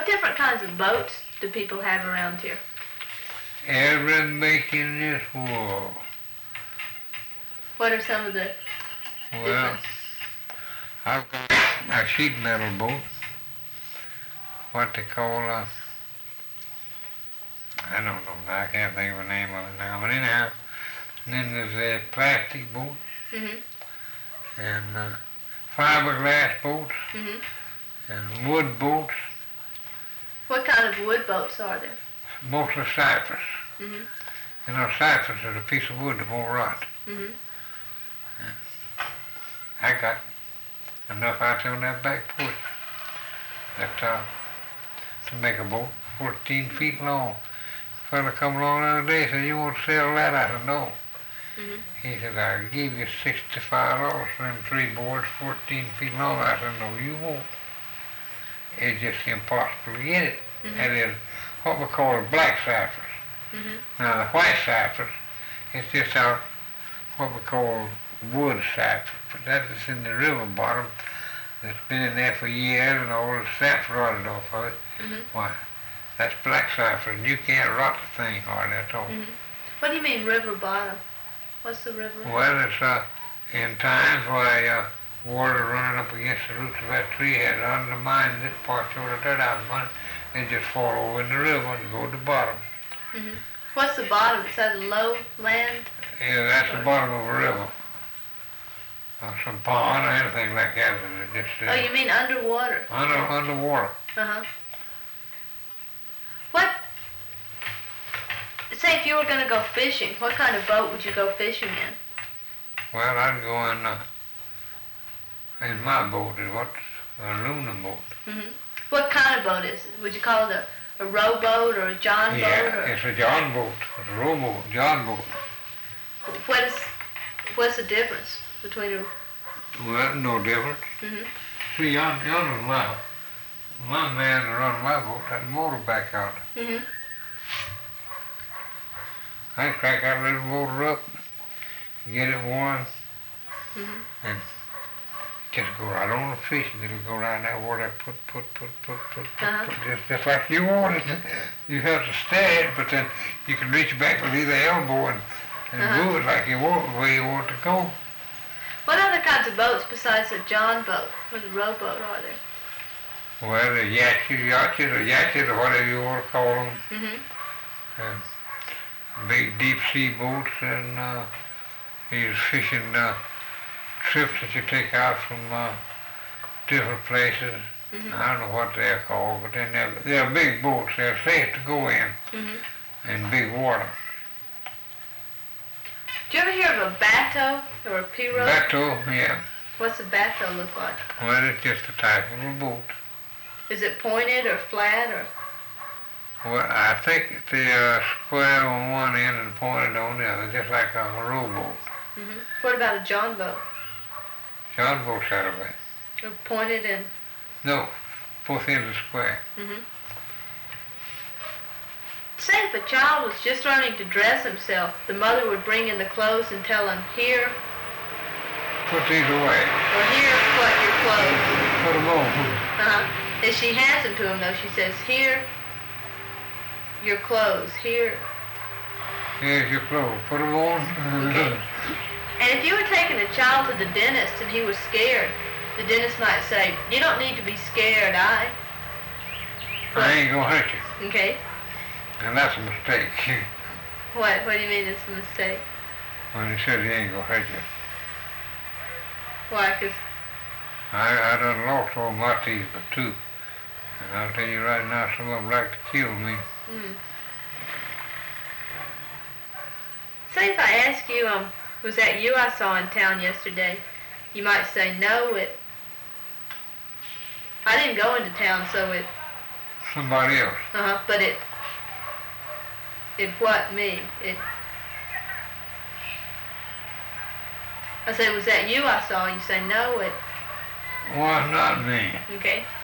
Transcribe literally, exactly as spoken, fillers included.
different kinds of boats do people have around here? Every make in this world. What are some of the Well, different? I've got a sheet metal boat, what they call a, I don't know, I can't think of the name of it now, but anyhow, and then there's a plastic boat, Mhm. and uh, fiberglass boats, Mhm. and wood boats, What kind of wood boats are there? mostly cypress. Mhm. You know, cypress is a piece of wood that won't rot. Mhm. I got enough out there on that back porch that uh, to make a boat fourteen feet long. A fella come along the other day and said, "You want to sell that?" I said, "No." Mhm. He said, "I'll give you sixty-five dollars for them three boards fourteen feet long." I said, "No, you won't. It's just impossible to get it." Mhm. That is what we call a black cypress. Mhm. Now the white cypress, it's just out what we call wood cypress, but that is in the river bottom that's been in there for years and all the sap's rotted off of it. Mhm. Why, that's black cypress and you can't rot the thing hardly at all. Mhm. What do you mean river bottom? What's the river? Well, it's uh, in times why uh, water running up against the roots of that tree has undermined it, parts of the dirt out of it, and just fall over in the river and go to the bottom. Mhm. What's the bottom? Is that a low land? Yeah, that's the bottom of a river. Or some pond or anything like that. It just, uh, Oh, you mean underwater? under, underwater. Uh-huh. What, say if you were going to go fishing, what kind of boat would you go fishing in? Well, I'd go in, uh, in my boat, is what's an aluminum boat. Mhm. What kind of boat is it? Would you call it a, a rowboat or a john boat? Yeah, Or it's a John boat. It's a rowboat, John boat. what is, what's the difference between a... Well, no difference. Mhm. See, yon, yonder's my, my man that run my boat, that motor back out. Mhm. I crank that little motor up, get it warm, Mhm. and just go right on the fish, and it'll go right in that water, put, put, put, put, put, put, Uh-huh. put, just, just like you want it. You have to stay it, but then you can reach back with either elbow and, and Uh-huh. move it like you want, the way you want it to go. What other kinds of boats besides a john boat or the rowboat are there? Well, the yachts, yachts, or yachts, or whatever you want to call them, Mhm. and big deep sea boats, and uh, these fishing uh, trips that you take out from uh, different places. Mhm. I don't know what they're called, but then they're, they're big boats. They're safe to go in, Mhm. in big water. Do you ever hear of a bateau or a pirogue? Bateau, yeah. What's a bateau look like? Well, it's just a type of a boat. Is it pointed or flat or? Well, I think they're square on one end and pointed on the other, just like a, a rowboat. Mhm. What about a john boat? John boat's that way. Or pointed and... No, both ends are square. Mhm. Say if a child was just learning to dress himself, the mother would bring in the clothes and tell him, here, Put these away. or here, put your clothes. Put them on. Uh-huh. If she hands them to him, though, she says, here, your clothes, here. Here's your clothes. Put them on. Okay. And if you were taking a child to the dentist and he was scared, the dentist might say, you don't need to be scared, I. I ain't gonna hurt you. Okay. And that's a mistake. What? What do you mean it's a mistake? When he said he ain't gonna hurt you. Why? 'Cause I, I done lost all my teeth but two. And I'll tell you right now, some of them like to kill me. mm. Say if I ask you, um, was that you I saw in town yesterday? You might say, no, it... I didn't go into town, so it... Somebody else. Uh-huh, but it... It what, me? It... I say, was that you I saw? You say, no, it... Why not me? Okay.